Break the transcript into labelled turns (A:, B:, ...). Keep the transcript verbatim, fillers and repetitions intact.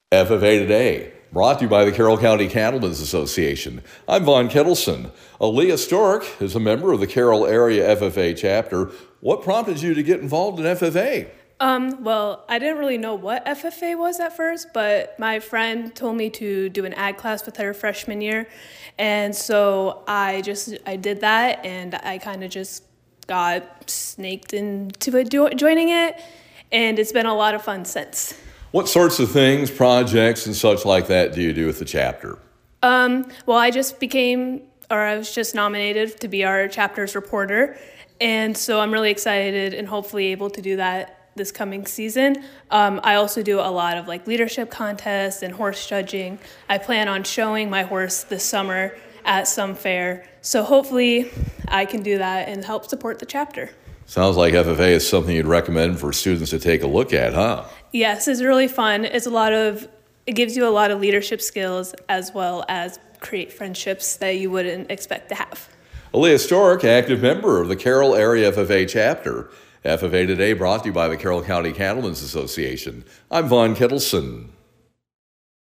A: F F A Today, brought to you by the Carroll County Cattlemen's Association. I'm Vaughn Kettleson. Aaliyah Stork is a member of the Carroll Area F F A chapter. What prompted you to get involved in F F A?
B: Um, well, I didn't really know what F F A was at first, but my friend told me to do an ag class with her freshman year. And so I just, I did that, and I kind of just got snaked into it, joining it. And it's been a lot of fun since.
A: What sorts of things, projects, and such like that do you do with the chapter?
B: Um, well, I just became, or I was just nominated to be our chapter's reporter. And so I'm really excited and hopefully able to do that this coming season. Um, I also do a lot of like leadership contests and horse judging. I plan on showing my horse this summer at some fair. So hopefully I can do that and help support the chapter.
A: Sounds like F F A is something you'd recommend for students to take a look at, huh?
B: Yes, it's really fun. It's a lot of, it gives you a lot of leadership skills as well as create friendships that you wouldn't expect to have.
A: Aaliyah Stork, active member of the Carroll Area F F A chapter. F F A Today brought to you by the Carroll County Cattlemen's Association. I'm Vaughn Kettleson.